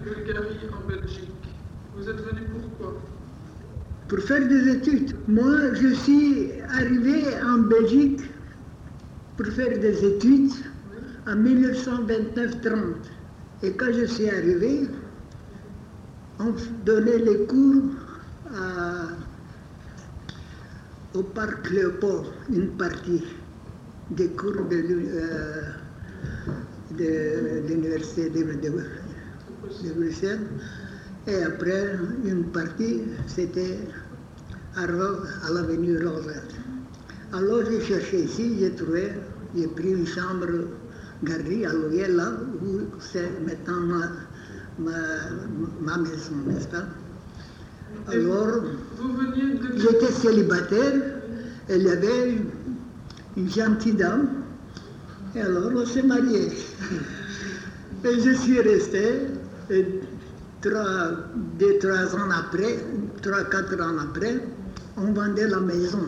Bulgarie, en Belgique. Vous êtes venu pourquoi? Pour faire des études. Moi, je suis arrivé en Belgique pour faire des études en 1929-30. Et quand je suis arrivé, on donnait les cours au parc Léopold, une partie des cours de l'université de Bruxelles. Et après, une partie, c'était à l'avenue Rosette. Alors j'ai cherché ici, j'ai pris une chambre gardée à louer là où c'est maintenant ma maison, n'est-ce pas? Alors, j'étais célibataire, il y avait une gentille dame, et alors on s'est mariés. Et je suis resté, et 2-3 ans après, 3-4 ans après, on vendait la maison.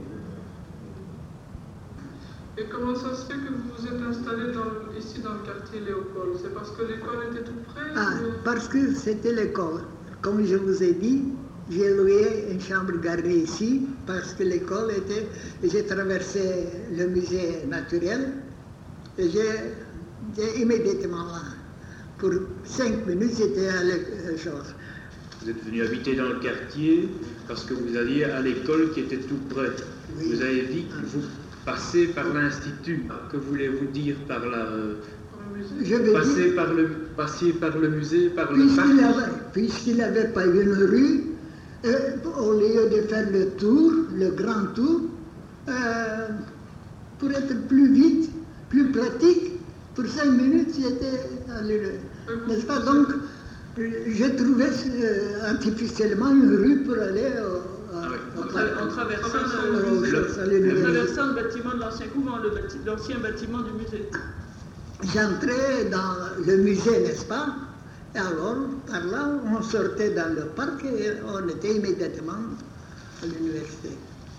Et comment ça se fait que vous vous êtes installé ici dans le quartier Léopold? C'est parce que l'école était tout près? Parce que c'était l'école. Comme je vous ai dit, j'ai loué une chambre gardée ici parce que l'école était... J'ai traversé le musée naturel et j'ai immédiatement là. Pour 5 minutes, j'étais à l'école. Vous êtes venu habiter dans le quartier parce que vous alliez à l'école qui était tout près. Oui. Vous avez dit que vous passez par l'institut. Que voulez-vous dire par là? Passiez par le musée, par le parc? Puisqu'il n'avait pas une rue, au lieu de faire le tour, le grand tour, pour être plus vite, plus pratique, pour 5 minutes, j'étais allé, n'est-ce pas? Donc, j'ai trouvé artificiellement une rue pour aller en traversant le bâtiment de l'ancien couvent, l'ancien bâtiment du musée. J'entrais dans le musée, n'est-ce pas? Et alors, par là, on sortait dans le parc et on était immédiatement à l'université.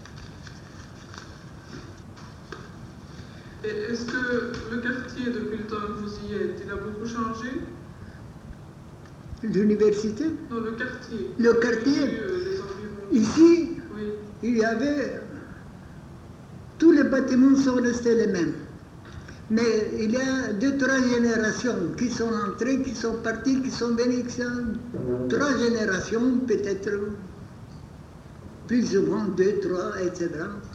Et est-ce que le quartier, depuis le temps que vous y êtes, il a beaucoup changé? L'université? Non, le quartier. Le quartier. Les environs. Ici, oui. Il y avait... Tous les bâtiments sont restés les mêmes. Mais il y a 2-3 générations qui sont entrées, qui sont parties, qui sont venues, 3 générations, peut-être plus ou moins 2, 3, etc.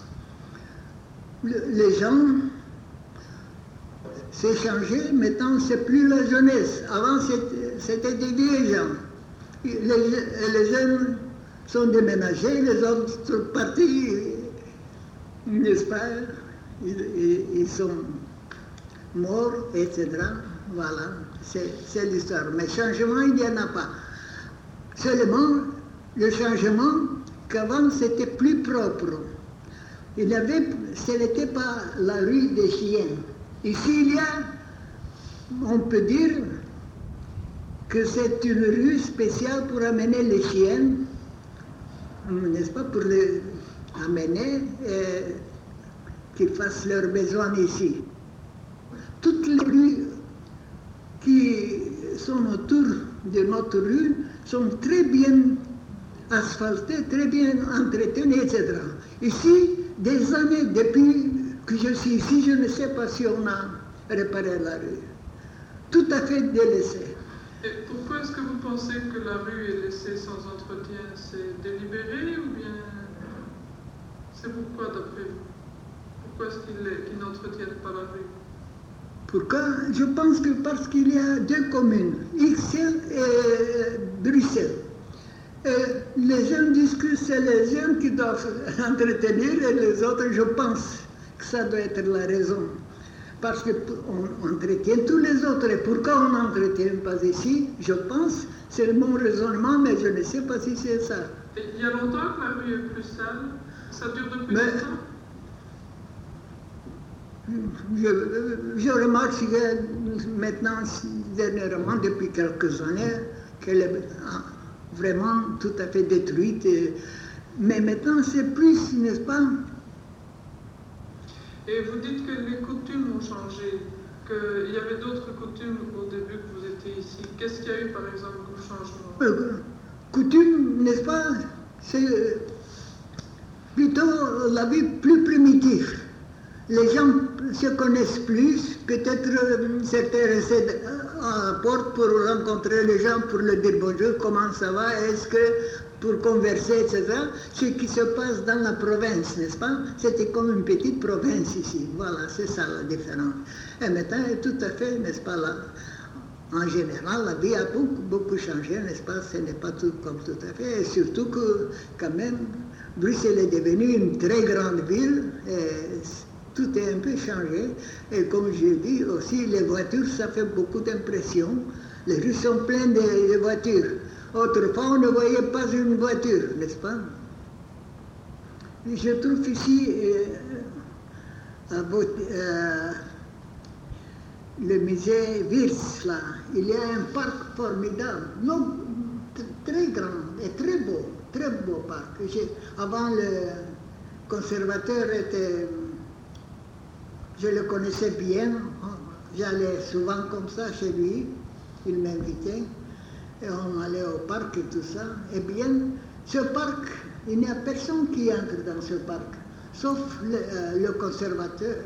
Les gens s'est changé, maintenant c'est plus la jeunesse. Avant c'était des vieux gens. Les jeunes sont déménagés, les autres sont partis, n'est-ce pas? Ils sont morts, etc. Voilà, c'est l'histoire. Mais changement, il n'y en a pas. Seulement, le changement, qu'avant c'était plus propre. Ce n'était pas la rue des chiens. Ici, il y a, on peut dire, que c'est une rue spéciale pour amener les chiens, n'est-ce pas, pour les amener et qu'ils fassent leurs besoins ici. Toutes les rues qui sont autour de notre rue sont très bien asphaltées, très bien entretenues, etc. Ici, des années depuis que je suis ici, je ne sais pas si on a réparé la rue. Tout à fait délaissée. Et pourquoi est-ce que vous pensez que la rue est laissée sans entretien? C'est délibéré ou bien c'est pourquoi d'après vous? Pourquoi est-ce qu'ils n'entretiennent pas la rue? Pourquoi? Je pense que parce qu'il y a 2 communes, Ixelles et Bruxelles. Et les gens disent que c'est les gens qui doivent entretenir et les autres, je pense que ça doit être la raison. Parce qu'on entretient tous les autres. Et pourquoi on n'entretient pas ici? Je pense, c'est mon raisonnement, mais je ne sais pas si c'est ça. Et il y a longtemps que la rue est plus sale? Ça dure depuis longtemps? Je remarque que maintenant, dernièrement, depuis quelques années, qu'elle est vraiment tout à fait détruite. Mais maintenant, c'est plus, n'est-ce pas? Et vous dites que les coutumes ont changé, qu'il y avait d'autres coutumes au début que vous étiez ici. qu'est-ce qu'il y a eu, par exemple, comme changement? Coutume, n'est-ce pas? C'est plutôt la vie plus primitive. Les gens se connaissent plus, peut-être certains restent à la porte pour rencontrer les gens, pour leur dire bonjour, comment ça va, est-ce que pour converser, etc. Ce qui se passe dans la province, n'est-ce pas? C'était comme une petite province ici. Voilà, c'est ça la différence. Et maintenant, tout à fait, n'est-ce pas, là, en général, la vie a beaucoup changé, n'est-ce pas? Ce n'est pas tout comme tout à fait. Et surtout que, quand même, Bruxelles est devenue une très grande ville. Et tout est un peu changé. Et comme je dis aussi, les voitures, ça fait beaucoup d'impression. Les rues sont pleines de voitures. Autrefois, on ne voyait pas une voiture, n'est-ce pas? Je trouve ici le musée Virs, là, il y a un parc formidable, non, très grand et très beau parc. Avant, le conservateur était, je le connaissais bien, j'allais souvent comme ça chez lui, il m'invitait, et on allait au parc et tout ça. Eh bien, ce parc, il n'y a personne qui entre dans ce parc, sauf le conservateur,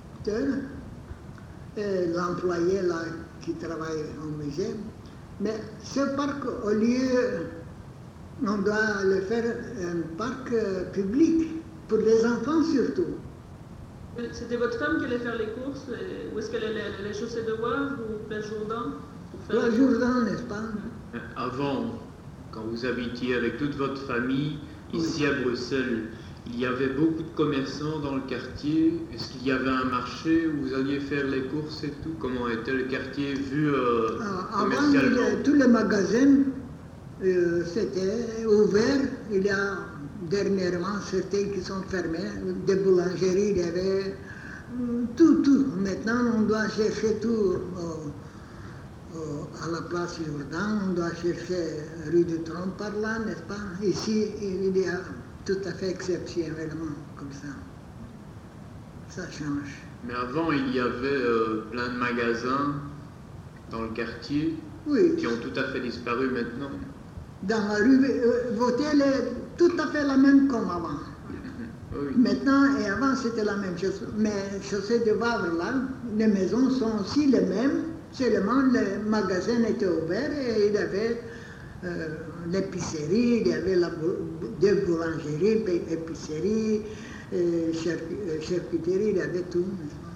l'employé là qui travaille au musée. Mais ce parc, au lieu, on doit le faire un parc public, pour les enfants surtout. C'était votre femme qui allait faire les courses? Où est-ce qu'elle allait chaussée de Wavre ou Place Jourdan? Place Jourdan, n'est-ce pas? Avant, quand vous habitiez avec toute votre famille, ici à Bruxelles, il y avait beaucoup de commerçants dans le quartier. Est-ce qu'il y avait un marché où vous alliez faire les courses et tout? Comment était le quartier vu commercialement? Avant, tous les magasins, c'était ouvert. Il y a dernièrement certains qui sont fermés. Des boulangeries, il y avait tout. Maintenant, on doit chercher tout à la place Jourdan. On doit chercher rue du Trône par là, n'est-ce pas? Ici, il y a tout à fait exceptionnellement comme ça. Ça change. Mais avant, il y avait plein de magasins dans le quartier qui ont tout à fait disparu maintenant. Dans la rue Vautier, est tout à fait la même comme avant. Oui. Maintenant et avant, c'était la même chose. Mais chaussée de Wavre, là, les maisons sont aussi les mêmes, seulement les magasins étaient ouverts et il y avait l'épicerie, il y avait deux boulangeries, épicerie, charcuterie, il y avait tout.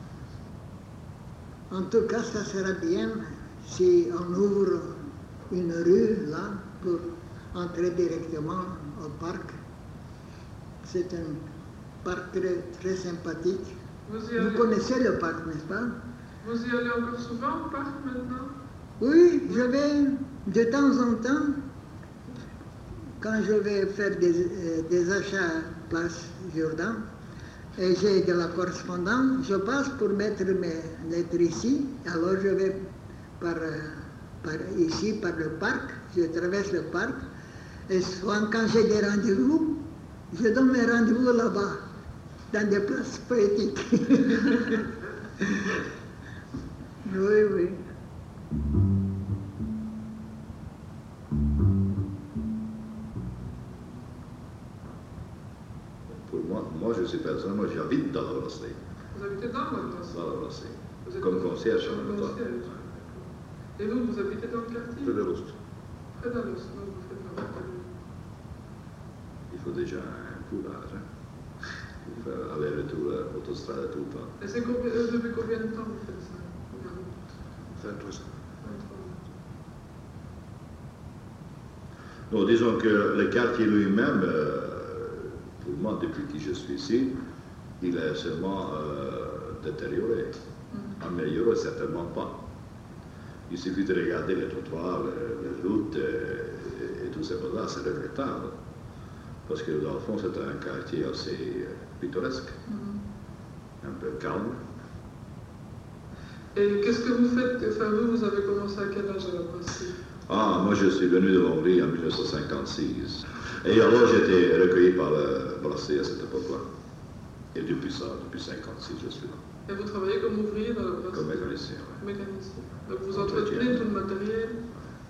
En tout cas, ça sera bien si on ouvre une rue là pour entrer directement au parc. C'est un parc très sympathique. Vous connaissez le parc, n'est-ce pas? Vous y allez encore souvent au parc maintenant? Oui, je vais de temps en temps, quand je vais faire des achats à Place Jourdan, et j'ai de la correspondance, je passe pour mettre mes lettres ici, alors je vais ici par le parc, je traverse le parc, et souvent quand j'ai des rendez-vous, je donne mes rendez-vous là-bas, dans des places poétiques. Oui. Moi, je suis personne, moi j'habite dans la brasserie. Vous habitez dans la brasserie? Dans la brasserie. Comme concierge en même temps. Et vous habitez dans le quartier? Près de l'Ost. Près de l'Ost, donc vous faites la route. Il faut déjà un courage, hein, pour faire aller-retour à l'autostrade tout le temps. Et c'est depuis combien de temps vous faites ça? 23 ans. Non, disons que le quartier lui-même, pour moi, depuis que je suis ici, il est seulement détérioré. Amélioré, certainement pas. Il suffit de regarder les trottoirs, les routes et tout ça, c'est regrettable. Parce que dans le fond, c'est un quartier assez pittoresque, un peu calme. Et qu'est-ce que vous faites? Enfin, vous avez commencé à quel âge à la brasserie? Moi je suis venu de Hongrie en 1956. Et alors j'ai été recueilli par la brasserie à cette époque-là. Et depuis 1956, je suis là. Et vous travaillez comme ouvrier dans la brasserie? Comme mécanicien, oui. Mécanicien. Donc vous entretenez tout le matériel?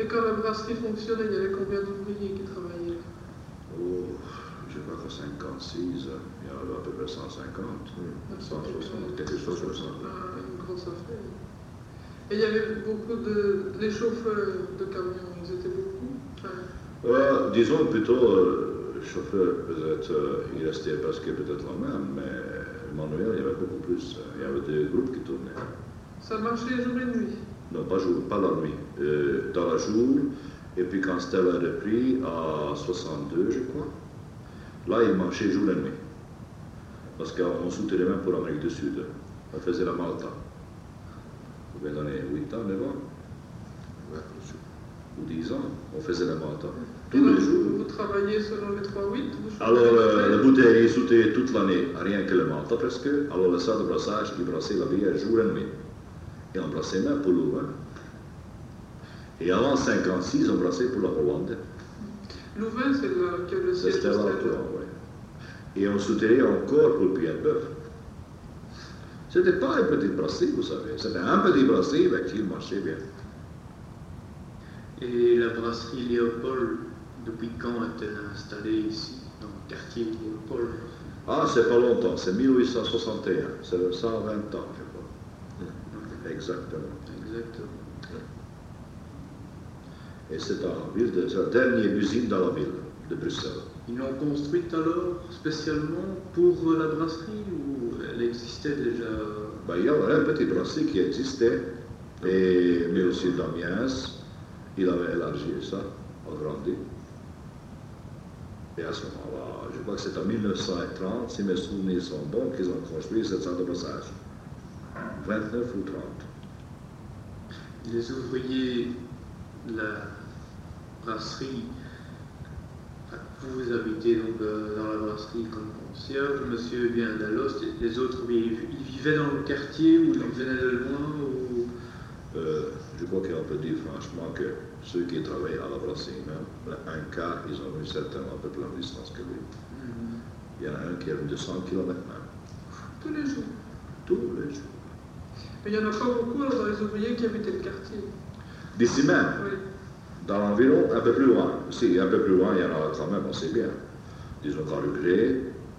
Et quand la brasserie fonctionnait, il y avait combien d'ouvriers qui travaillaient? Oh, je crois qu'en 56, il y en avait à peu près 150, 160, quelque chose comme ça. Une grosse affaire. Et il y avait beaucoup de... Les chauffeurs de camions, ils étaient beaucoup? Disons plutôt, chauffeur, peut-être, il restait presque peut-être la même, mais manuel, il y avait beaucoup plus. Il y avait des groupes qui tournaient. Ça marchait jour et nuit? Non, pas la nuit. Dans la jour, et puis quand Stella a repris, à 62, je crois, là, il marchait jour et nuit. Parce qu'on soutenait même pour l'Amérique du Sud. On faisait la Malta. Vous pouvez donner 8 ans, 9 ans ou 10 ans, on faisait la Malta. Tous les jours. Vous travailliez selon les 3-8? Alors, la bouteille, il soutenait toute l'année, rien que le Malta presque. Alors, le sac de brassage, il brassait la bière jour et nuit. Et on brassait même pour Louvain. Et avant 56, on brassait pour la Hollande. Louvain, c'est là que le siège de C'était là, Stella. oui. Et on soutenait encore pour Pierre Boeuf. C'était pas une petite brasserie, vous savez. C'était un petit brasserie, mais qui marchait bien. Et la brasserie Léopold, depuis quand est-elle installée ici, dans le quartier Léopold? Ah, c'est pas longtemps, c'est 1861. C'est 120 ans, je crois. Exactement. Et c'est la dernière usine dans la ville de Bruxelles. Ils l'ont construite alors spécialement pour la brasserie ou elle existait déjà? Ben, il y avait un petit brasserie qui existait, mais aussi Damiens, il avait élargi ça, agrandi. Et à ce moment-là, je crois que c'est en 1930, si mes souvenirs sont bons, qu'ils ont construit cette salle de brassage. 29 ou 30. Les ouvriers de la brasserie, vous habitez donc dans la brasserie comme concierge, monsieur vient d'Alost, les autres, ils vivaient dans le quartier ou ils venaient de loin ou... Je crois qu'on peut dire franchement que ceux qui travaillent à la brasserie même, un quart, ils ont eu certainement un peu plus de distance que lui. Il y en a un qui a eu 200 km même. Tous les jours? Tous les jours. Mais il n'y en a pas beaucoup dans les ouvriers qui habitaient le quartier. D'ici même? Oui. Dans l'environ, un peu plus loin. Si, un peu plus loin, il y en a quand même assez bien. Disons qu'en Rugré,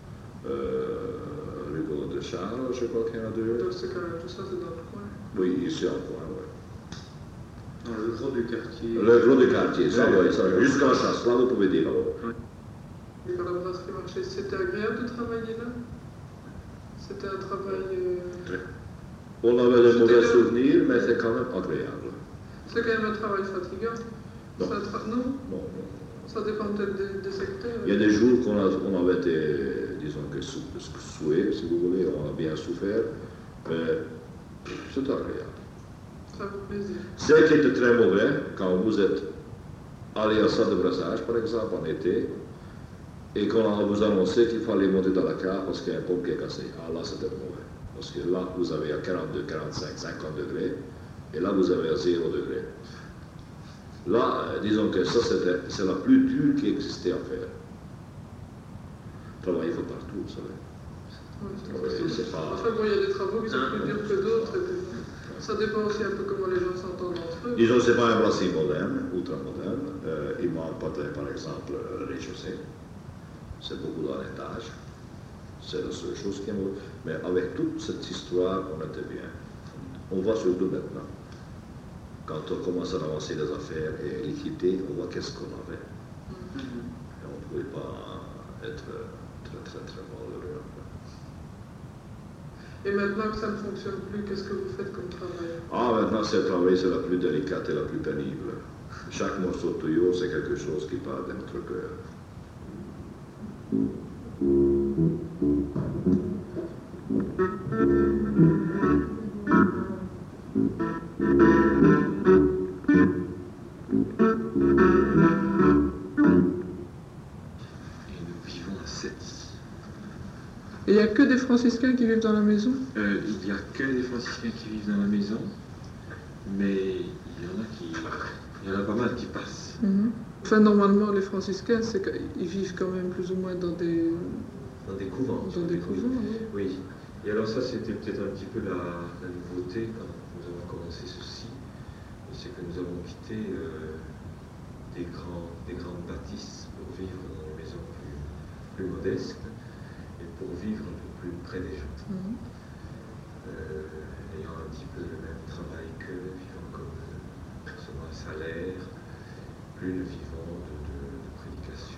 Rue de Charles, je crois qu'il y en a deux. Donc c'est quand même tout ça, c'est dans le coin. Oui, ici en coin, oui. Dans le gros du quartier. Le gros du quartier, ça, oui, ça. Jusqu'à la chasse, là, vous pouvez dire. Alors. Et quand la brasserie marchait, c'était agréable de travailler là? C'était un travail... On avait de mauvais souvenirs, mais c'est quand même agréable. C'est quand même un travail fatigant? Non. Non? Ça dépend peut-être des secteurs. Il y a des jours qu'on avait été, disons que souhait, si vous voulez, on a bien souffert, mais c'est agréable. Ça vous plaisir. Ce qui était très mauvais, quand vous êtes allé à salle de brassage, par exemple, en été, et qu'on vous annonçait qu'il fallait monter dans la cave parce qu'il y a un pompe qui est cassé. Ah là, c'était mauvais. Parce que là, vous avez à 42, 45, 50 degrés, et là, vous avez à 0 degrés. Là, disons que ça, c'est la plus dure qui existait à faire. Travailler il faut partout, vous savez. Oui, c'est pas... Enfin bon, il y a des travaux qui sont plus durs que d'autres. Ça dépend aussi un peu comment les gens s'entendent entre eux. Disons que ce n'est pas un brasserie moderne, ultra-moderne. Il manque peut-être, par exemple, le rez-de-chaussée. C'est beaucoup dans l'étage. C'est la seule chose qui est mauvaise. Mais avec toute cette histoire, on était bien. On voit surtout maintenant. Quand on commence à avancer les affaires et liquider, on voit qu'est-ce qu'on avait. Et on ne pouvait pas être très malheureux. Et maintenant que ça ne fonctionne plus, qu'est-ce que vous faites comme travail? Ah, maintenant, ce travail, c'est la plus délicate et la plus pénible. Chaque morceau de tuyau, c'est quelque chose qui part de notre cœur. Et il n'y a que des franciscains qui vivent dans la maison? Il n'y a que des franciscains qui vivent dans la maison, mais il y en a pas mal qui passent. Enfin, normalement, les franciscains, ils vivent quand même plus ou moins dans des couvents. Dans des couvents, oui. Et alors ça, c'était peut-être un petit peu la nouveauté quand nous avons commencé ceci, c'est que nous avons quitté des grandes bâtisses pour vivre dans des maisons plus modestes et pour vivre un peu plus près des gens. Ayant un petit peu le même travail qu'eux, vivant comme recevant un salaire, plus le vivant de prédication.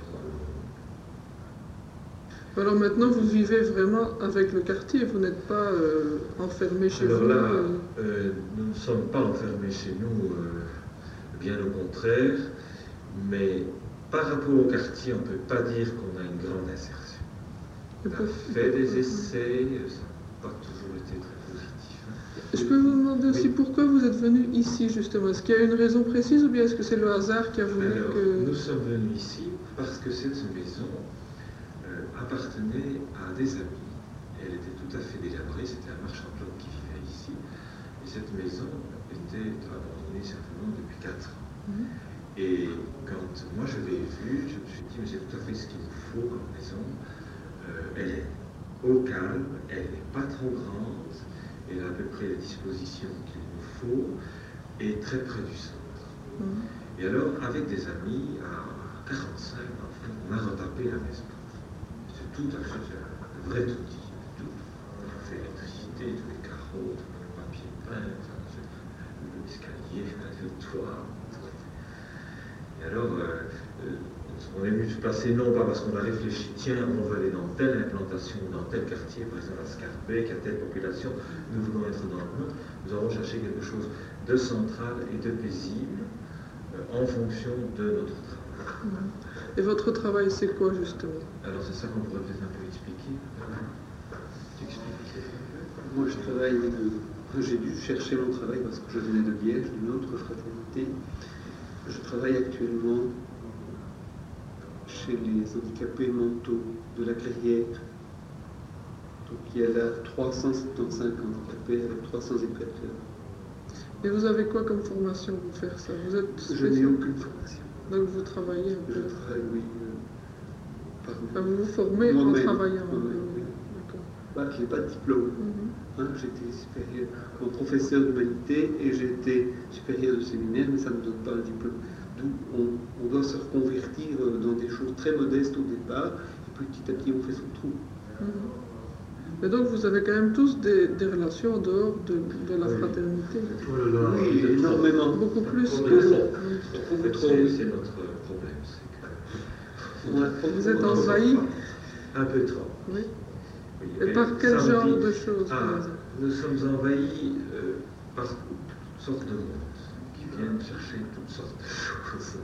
Alors maintenant, vous vivez vraiment avec le quartier, vous n'êtes pas enfermé chez vous. Alors là, nous ne sommes pas enfermés chez nous, bien au contraire, mais par rapport au quartier, on ne peut pas dire qu'on a une grande insertion. On a fait des essais, ça n'a pas toujours été très positif. Je peux vous demander aussi pourquoi vous êtes venu ici, justement. Est-ce qu'il y a une raison précise ou bien est-ce que c'est le hasard qui a voulu que... Nous sommes venus ici parce que cette maison appartenait à des amis. Elle était tout à fait délabrée, c'était un marchand de qui vivait ici. Et cette maison était abandonnée simplement depuis 4 ans. Et quand moi je l'ai vue, je me suis dit, mais c'est tout à fait ce qu'il nous faut comme maison. Elle est au calme, elle n'est pas trop grande, elle a à peu près les dispositions qu'il nous faut, et très près du centre. Et alors, avec des amis, à 45, enfin, on a retapé la maison. C'est tout à fait un vrai outil. Tout fait l'électricité, tous les carreaux, tout le papier peint, l'escalier, le toit. Et alors, on est venu se placer non pas parce qu'on a réfléchi, tiens, on veut aller dans telle implantation, dans tel quartier, par exemple à Scarbeck, à telle population, nous voulons être dans le monde. Nous avons cherché quelque chose de central et de paisible en fonction de notre travail. Et votre travail, c'est quoi justement? Alors c'est ça qu'on pourrait peut-être un peu expliquer. Tu expliques? Moi je travaille, j'ai dû chercher mon travail parce que je venais de Liège, d'une autre fraternité. Je travaille actuellement chez les handicapés mentaux de la Clairière. Donc il y a là 375 handicapés avec 300 éducateurs. Et vous avez quoi comme formation pour faire ça? Vous êtes Je n'ai aucune formation. Donc vous travaillez un peu? Je travaille, oui. Vous vous formez en travaillant? Oui. D'accord. Je n'ai pas de diplôme. J'étais supérieur, mon professeur d'humanité et j'étais supérieur de séminaire, mais ça ne me donne pas un diplôme. D'où on doit se reconvertir dans des choses très modestes au départ, et puis petit à petit on fait son trou. Mais donc vous avez quand même tous des relations en dehors de la fraternité. Oui, énormément. Beaucoup plus que... C'est notre problème. Vous êtes envahi? Un peu trop. Oui. Et par quel genre de choses? Nous sommes envahis par toutes sortes de monde qui viennent chercher toutes sortes de choses.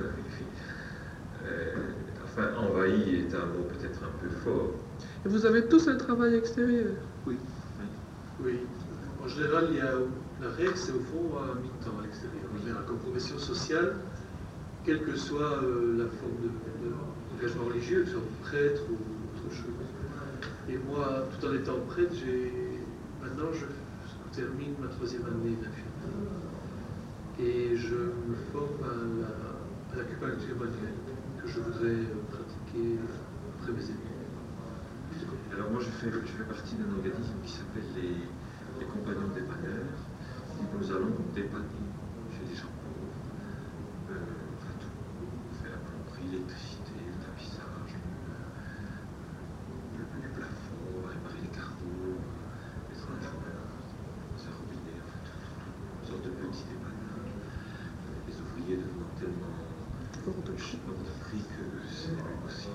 Enfin, envahi est un mot peut-être un peu fort. Et vous avez tous un travail extérieur? Oui. En général, il y a la règle, c'est au fond à mi-temps à l'extérieur. En général, comme profession sociale, quelle que soit la forme d'engagement religieux, que ce soit prêtre ou autre chose. Et moi, tout en étant prêtre, maintenant je termine ma 3e année d'infirmière. Et je me forme à l'acupuncture manuelle, que je voudrais pratiquer après mes études. Alors moi, je fais partie d'un organisme qui s'appelle les Compagnons dépanneurs. Nous allons dépanner chez les gens pauvres. Enfin tout. On fait la plomberie, l'électricité, le tapissage, le plafond, on va réparer les carreaux, mettre un journal, un robinet, enfin une sorte de petits dépanneurs. Les ouvriers devenant tellement hors de prix que c'est impossible.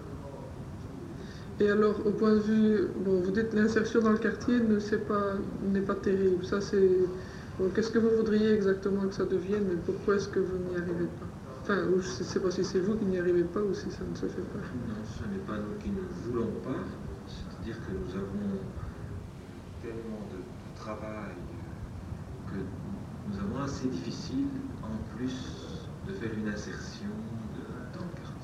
Et alors, au point de vue, vous dites l'insertion dans le quartier n'est pas terrible. Ça, c'est. Qu'est-ce que vous voudriez exactement que ça devienne, mais pourquoi est-ce que vous n'y arrivez pas? Enfin, je ne sais pas si c'est vous qui n'y arrivez pas ou si ça ne se fait pas. Non, ce n'est pas nous qui ne voulons pas. C'est-à-dire que nous avons tellement de travail que nous avons assez difficile, en plus, de faire une insertion dans le quartier.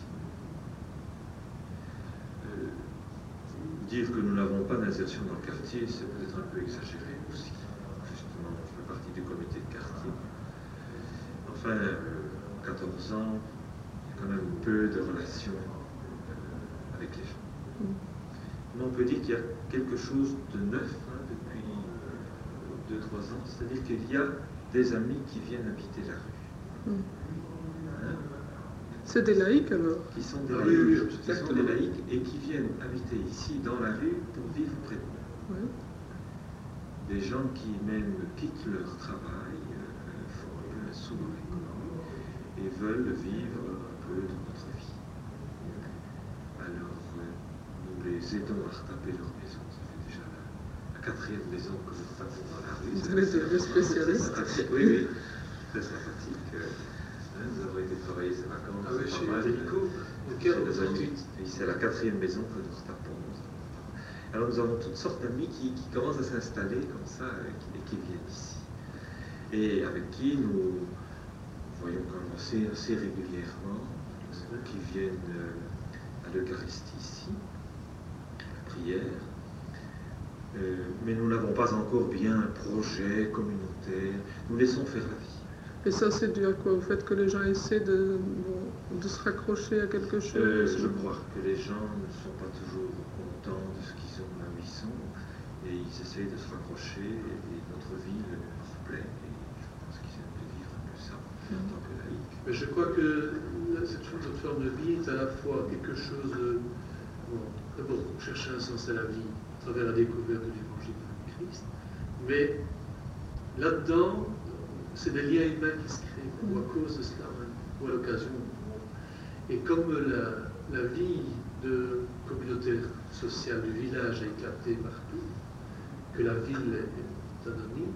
Dire que nous n'avons pas d'insertion dans le quartier, c'est peut-être un peu exagéré aussi. Justement, je fais partie du comité de quartier. Enfin, 14 ans, il y a quand même peu de relations avec les gens. Mais on peut dire qu'il y a quelque chose de neuf depuis 2-3 ans, c'est-à-dire qu'il y a des amis qui viennent habiter la rue. C'est des laïcs alors? Qui sont des Ah laïcs, oui, qui sont des laïcs et qui viennent habiter ici dans la rue pour vivre près de nous. Oui. Des gens qui même quittent leur travail, font un sous dans l'économie et veulent vivre un peu de notre vie. Alors, nous les aidons à retaper leur maison. Ça fait déjà la quatrième maison que nous tapons dans la rue. Vous allez devenir spécialiste. Oui, oui, très sympathique. Nous avons été travailler ces vacances. Ah oui, chez pas mal, Delico, chez nos amis. Et c'est la quatrième maison que nous retapons. Alors nous avons toutes sortes d'amis qui commencent à s'installer comme ça et qui viennent ici. Et avec qui nous voyons quand même assez régulièrement, qui viennent à l'Eucharistie ici, à la prière. Mais nous n'avons pas encore bien un projet communautaire. Nous laissons faire la vie. Et ça, c'est dû à quoi? Au fait que les gens essaient de se raccrocher à quelque chose? Je crois que les gens ne sont pas toujours contents de ce qu'ils ont là où ils sont, et ils essayent de se raccrocher, et notre vie leur plaît, et je pense qu'ils aiment de vivre que ça, en tant que laïcs. Mais je crois que cette forme de vie est à la fois quelque chose de... Bon, d'abord, chercher un sens à la vie à travers la découverte de l'évangile de Christ, mais là-dedans, c'est des liens humains qui se créent, ou à cause de cela, ou à l'occasion. Et comme la vie de communautaire sociale du village a éclaté partout, que la ville est anonyme,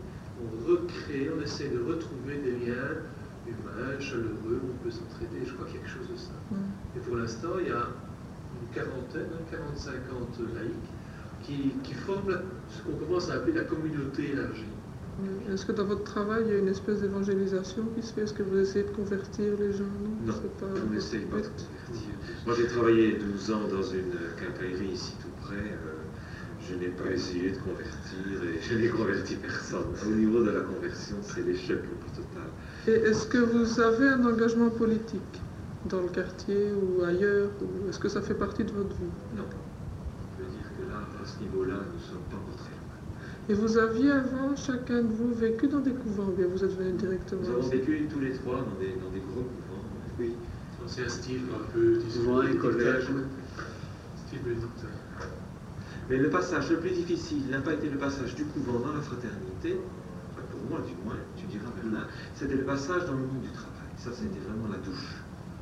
on essaie de retrouver des liens humains, chaleureux, où on peut s'entraider. Je crois qu'il y a quelque chose de ça. Et pour l'instant, il y a une quarantaine, 40-50 laïcs qui forment ce qu'on commence à appeler la communauté élargie. Est-ce que dans votre travail, il y a une espèce d'évangélisation qui se fait? Est-ce que vous essayez de convertir les gens? Non, on n'essaye pas de convertir. Moi, j'ai travaillé 12 ans dans une quincaillerie ici tout près. Je n'ai pas essayé de convertir et je n'ai converti personne. Au niveau de la conversion, c'est l'échec le plus total. Et est-ce que vous avez un engagement politique dans le quartier ou ailleurs? Ou est-ce que ça fait partie de votre vie? Non. On peut dire que là, à ce niveau-là, nous ne sommes pas encore très loin. Et vous aviez avant, chacun de vous, vécu dans des couvents, ou bien vous êtes venu directement? Nous avons vécu tous les trois dans des gros couvents. Oui. C'est un style un peu, disons, un collège. Style bénédictin. Mais le passage le plus difficile n'a pas été le passage du couvent dans la fraternité, enfin pour moi du moins, tu diras Bernard, c'était le passage dans le monde du travail. Ça, c'était vraiment la douche.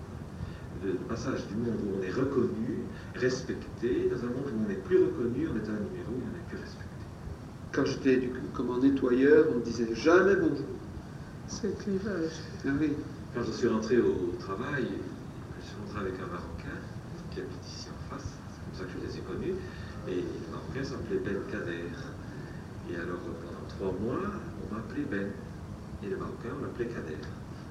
Le passage du monde où on est reconnu, respecté, dans un monde où on n'est plus reconnu, on est un numéro, on n'est plus respecté. Quand j'étais comme nettoyeur, on ne disait jamais bonjour. C'est le clivage. Ah oui. Quand je suis rentré au travail, je suis rentré avec un Marocain qui habite ici en face, c'est comme ça que je les ai connus, et le Marocain s'appelait Ben Kader. Et alors pendant 3 mois, on m'appelait Ben, et le Marocain on l'appelait Kader.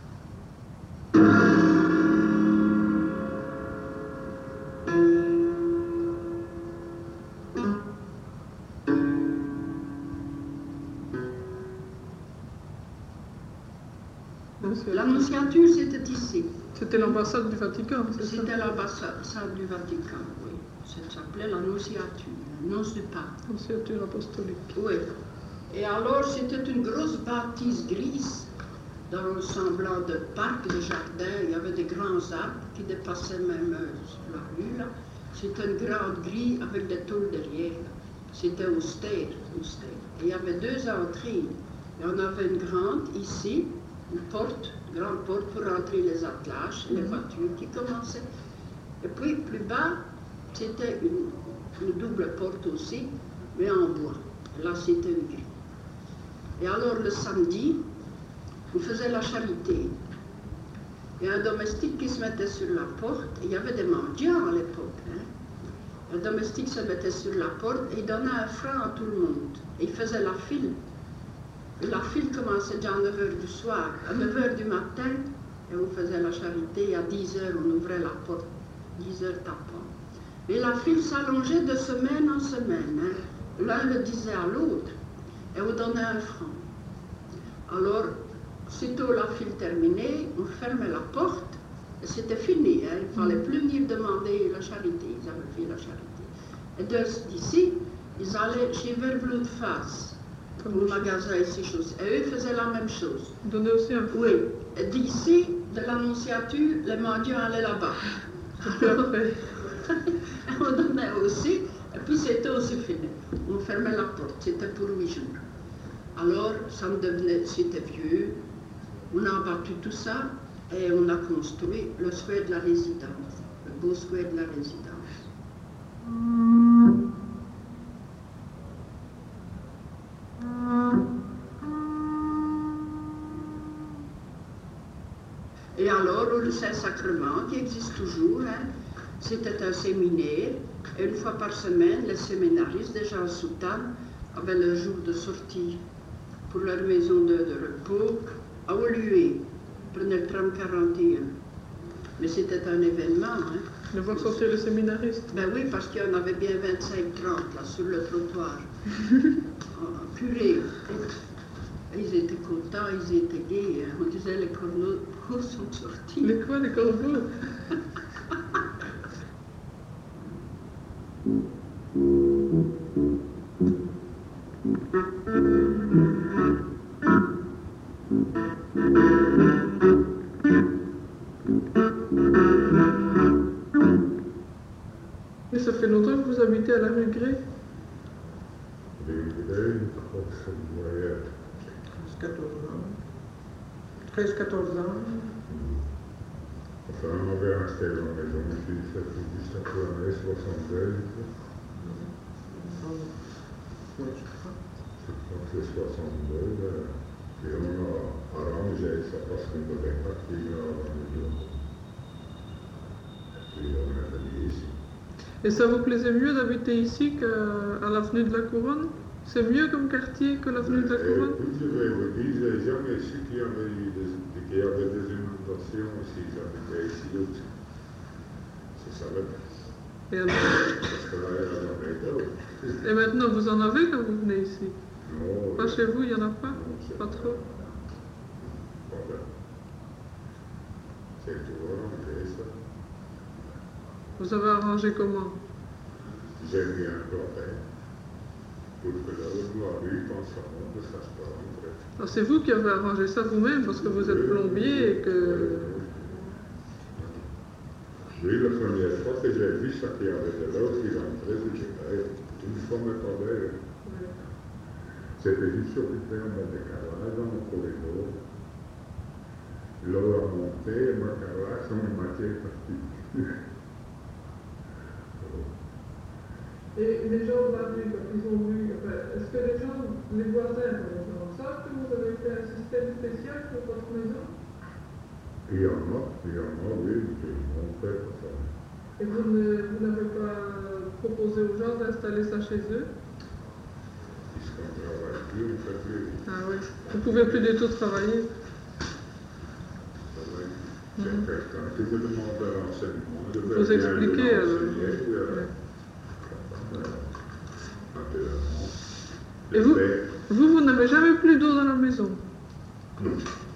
L'Annonciature, c'était ici. C'était l'ambassade du Vatican, c'est ça? C'était l'ambassade du Vatican, oui. Ça s'appelait l'Annonciature, l'annonce du pape. L'Annonciature apostolique. Oui. Et alors, c'était une grosse bâtisse grise, dans le semblant de parc, de jardin. Il y avait des grands arbres qui dépassaient même sur la rue, là. C'était une grande grille avec des tôles derrière. C'était austère, austère. Et il y avait 2 entrées. Et on avait une grande ici, une grande porte pour rentrer les attelages, les voitures qui commençaient. Et puis, plus bas, c'était une double porte aussi, mais en bois. Là, c'était une grille. Et alors, le samedi, on faisait la charité. Il y a un domestique qui se mettait sur la porte. Il y avait des mendiants à l'époque. Hein. Un domestique se mettait sur la porte et il donnait 1 franc à tout le monde. Et il faisait la file. Et la file commençait déjà à 9h du soir. À 9h du matin, et on faisait la charité. Et à 10h, on ouvrait la porte. 10h tapant. Et la file s'allongeait de semaine en semaine. Hein. L'un le disait à l'autre. Et on donnait 1 franc. Alors, sitôt la file terminée, on fermait la porte. Et c'était fini. Hein. Il ne fallait plus venir demander la charité. Ils avaient fait la charité. Et d'ici, ils allaient chez Verbloedfaas, au magasin ici, chose. Et eux faisaient la même chose. Donner aussi un franc. Oui. Et d'ici, de l'Annonciature, les mendiants allaient là-bas. On donnait aussi, et puis c'était aussi fini. On fermait la porte, c'était pour 8 jours. Alors, ça me devenait, c'était vieux. On a abattu tout ça et on a construit le square de la résidence, le beau square de la résidence. Et alors, le Saint-Sacrement, qui existe toujours, hein, c'était un séminaire, et une fois par semaine, les séminaristes, déjà en soutane, avaient le jour de sortie pour leur maison de repos à Olué. Ils prenaient le tram 41. Mais c'était un événement. Hein. De voir sortir les séminaristes. Ben oui, parce qu'il y en avait bien 25-30 là, sur le trottoir. Purée. Ils étaient contents, ils étaient gais. Hein. On disait les corbeaux sont sortis. Les quoi, les corbeaux? Et ça fait longtemps que vous habitez à la rue Grès? 13-14 ans. Enfin, on avait acheté la maison ici, c'était juste après l'année 72. Oui, je crois. Je crois que c'est 62. Et on a arrangé ça parce qu'on devait partir à la maison. Et puis on est venu ici. Et ça vous plaisait mieux d'habiter ici qu'à l'avenue de la Couronne? C'est mieux comme quartier que l'avenue de la Couronne? Oui, je vais vous dire, j'ai jamais su qu'il y avait des inondations ici, j'habitais ici aussi. C'est ça le best. Et, alors... Parce que là, il y a la météo. Et maintenant, vous en avez quand vous venez ici? Non. Pas chez vous, il n'y en a pas? Non, pas trop? C'est tout arrangé, ça. Vous avez arrangé comment? J'ai mis un planter. Pour que la rue, quand ça monte, ça se peut rentrer. Alors c'est vous qui avez arrangé ça vous-même parce que vous êtes plombier et que... Oui, la première fois que j'ai vu ça qu'il y avait de l'eau qui rentrait, j'ai dit, une fois me parlait. C'était juste occupé en bas de carrelage dans le corridor. L'eau a monté et ma carrelage, son moitié est partie. Et les gens de la rue, quand ils ont vu, est-ce que les gens, les voisins, par exemple, savent que vous avez fait un système spécial pour votre maison? Il y en a, oui, ils m'ont fait pour ça. Et vous n'avez pas proposé aux gens d'installer ça chez eux? Puisqu'on ne travaille plus, on ne fait plus. Ah oui, vous ne pouvez plus du tout travailler. C'est quelqu'un qui vous demande un renseignement. Vous expliquez alors. Et vous n'avez jamais plus d'eau dans la maison? Non.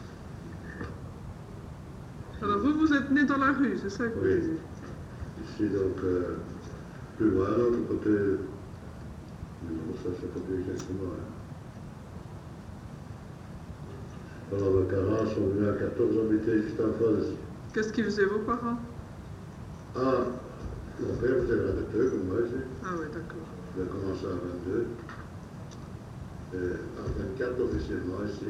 Alors vous êtes né dans la rue, c'est ça que vous dites? Ici donc, plus loin, l'autre côté, ça c'est côté exactement. Alors mes parents sont venus à 14 habiter juste en face. Qu'est-ce qu'ils faisaient vos parents? Ah, mon père faisait radiateur comme moi ici. Ah oui, d'accord. Il a commencé à 22. Et en 24 officiellement ici.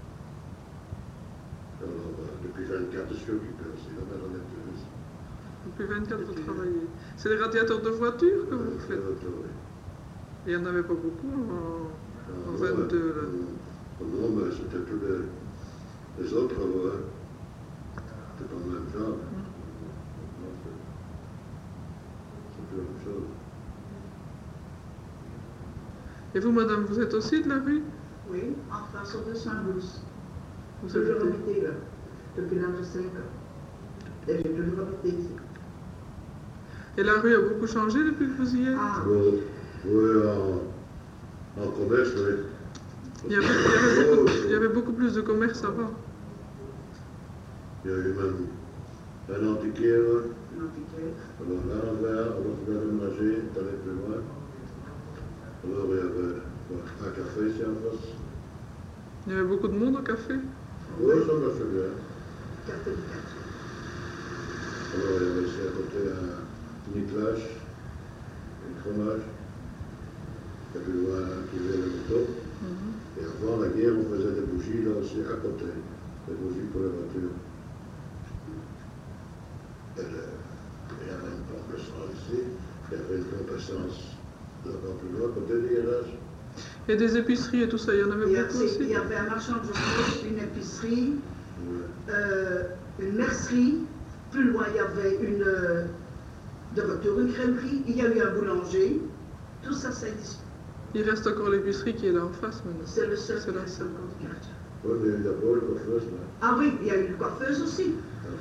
Alors, depuis 24, je suis occupé aussi dans la radiateuse. Depuis 24, vous travaillez. C'est des radiateurs de voiture que vous faites? Oui. Il n'y en avait pas beaucoup en 22 là. Non, mais c'était tous les autres travaux. Hein. C'était pas le même genre. C'était la même chose. Et vous, madame, vous êtes aussi de la rue? Oui, en face de Saint-Louis. Vous J'ai toujours habitez? habité là, depuis l'âge de 5 ans. Et j'ai toujours habité ici. Et la rue a beaucoup changé depuis que vous y êtes? Ah, Oui, en commerce, oui. Il y avait beaucoup plus de commerce avant. Il y a eu même un antiquaire. l'antiquaire. Alors là, on va déménager, d'aller plus loin. Alors il y avait un café ici en face. Il y avait beaucoup de monde au café? Oui, ça me fait bien. quartier du quartier. Alors, il y avait ici à côté un Niklash, un fromage, et puis loin qui faisait le moto. Et avant la guerre, on faisait des bougies là aussi à côté, des bougies pour les voitures. Et il y avait une pompe d'essence ici, il y avait une pompe d'essence là-bas plus loin, à côté du garage. Et des épiceries et tout ça, il y en avait beaucoup aussi? Il y avait un marchand de journaux, une épicerie, une mercerie. Plus loin, il y avait de retour une crèmerie. Il y a eu un boulanger. Tout ça, ça existe. Il reste encore l'épicerie qui est là en face maintenant. C'est le seul. C'est la seule. Oui, mais il y a pas eu de coiffeuse là. Ah oui, il y a eu une coiffeuse aussi.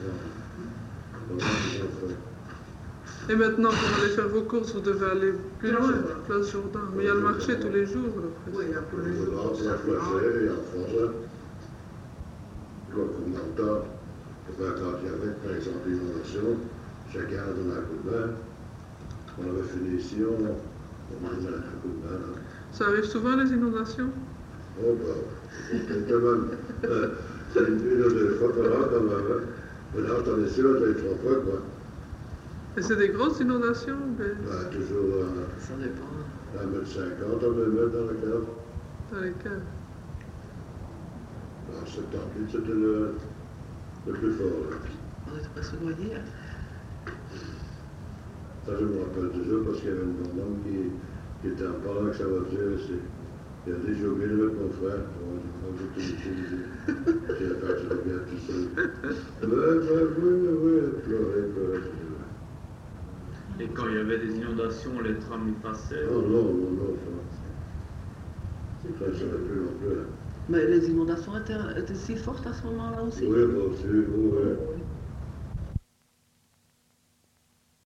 Et maintenant, pour aller faire vos courses, vous devez aller plus loin, Place Jourdain. Mais il y a le marché tous les jours, là, presque. Oui, il y a tous les jours. Il y a il y a France, comme longtemps, quand il y avait, par exemple, l'inondation, chacun a donné un coup de main. On avait fini ici, on donnait un coup de main. Là. Ça arrive souvent, les inondations? Oh, bah, quand même, c'est une ou deux fois par an, quand même. Mais là, on est sûr, on a eu 3 fois, quoi. Et c'est des grosses inondations? Bah, toujours ça dépend. 1,50 m, on le met dans la cave. Dans les caves. En 78, c'était le plus fort. Là. On était presque noyés. Ça, je me rappelle toujours parce qu'il y avait une maman qui était en parlant avec sa voiture ici. Il a dit, j'ai oublié de mettre mon frère. J'ai attaché le bien tout seul. Oui, pleurer. Et quand il y avait des inondations, les trams y passaient? Non, ça ne serait plus non plus. Mais les inondations étaient si fortes à ce moment-là aussi? Oui, aussi, oui.